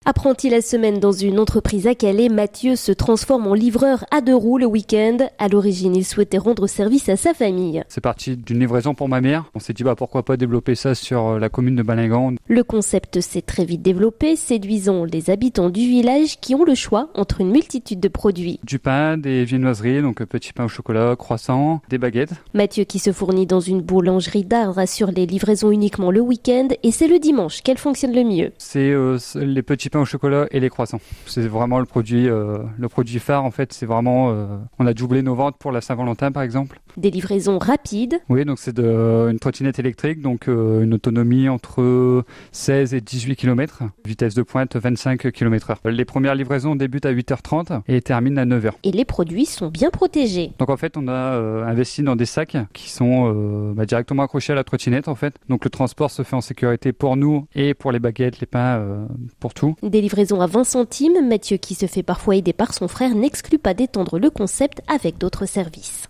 Apprenti la semaine dans une entreprise à Calais, Mathieu se transforme en livreur à 2 roues le week-end. À l'origine, il souhaitait rendre service à sa famille. C'est parti d'une livraison pour ma mère. On s'est dit pourquoi pas développer ça sur la commune de Balingan. Le concept s'est très vite développé, séduisant les habitants du village qui ont le choix entre une multitude de produits. Du pain, des viennoiseries, donc petit pain au chocolat, croissant, des baguettes. Mathieu, qui se fournit dans une boulangerie d'Ardres, assure les livraisons uniquement le week-end et c'est le dimanche qu'elle fonctionne le mieux. C'est les petits pain au chocolat et les croissants. C'est vraiment le produit phare en fait. C'est vraiment, on a doublé nos ventes pour la Saint-Valentin par exemple. Des livraisons rapides. Oui, donc c'est une trottinette électrique, donc une autonomie entre 16 et 18 km, vitesse de pointe 25 km/h. Les premières livraisons débutent à 8h30 et terminent à 9h. Et les produits sont bien protégés. Donc en fait, on a investi dans des sacs qui sont directement accrochés à la trottinette en fait. Donc le transport se fait en sécurité pour nous et pour les baguettes, les pains, pour tout. Des livraisons à 20 centimes. Mathieu, qui se fait parfois aider par son frère, n'exclut pas d'étendre le concept avec d'autres services.